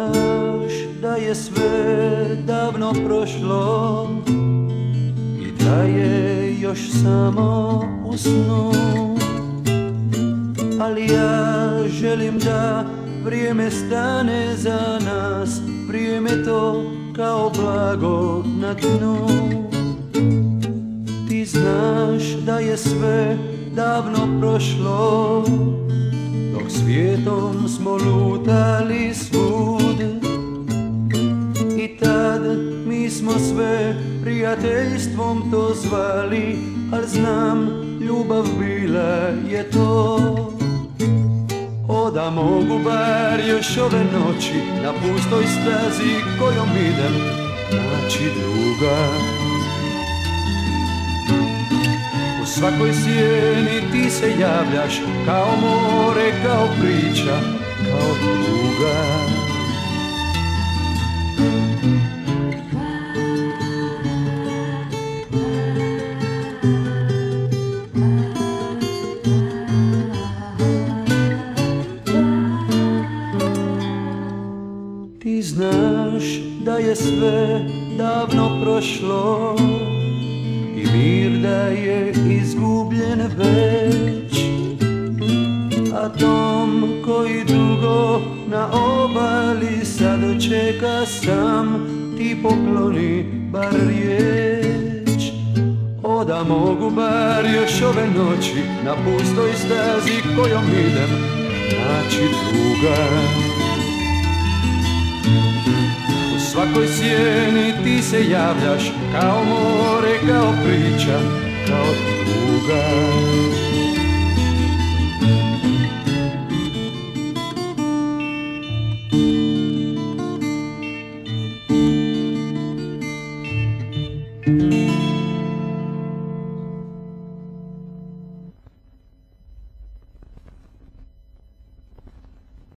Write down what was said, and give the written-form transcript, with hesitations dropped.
znaš da je sve davno prošlo i da je još samo u snu, ali ja želim da vrijeme stane za nas, vrijeme to kao blago na dnu. Ti znaš da je sve davno prošlo, dok svijetom smo lutali svud, i tad mi smo sve prijateljstvom to zvali, al znam, ljubav bila je to. Da mogu bar još ove noći na pustoj stazi kojom idem naći druga. U svakoj sjeni ti se javljaš kao more, kao priča, kao druga. Ti znaš da je sve davno prošlo i mir da je izgubljen već, a tom koji dugo na obali sad čeka sam, ti pokloni bar riječ. Da mogu bar još ove noći na pustoj stazi kojom idem naći druga. U svakoj sjeni ti se javljaš kao more, kao priča, kao druga.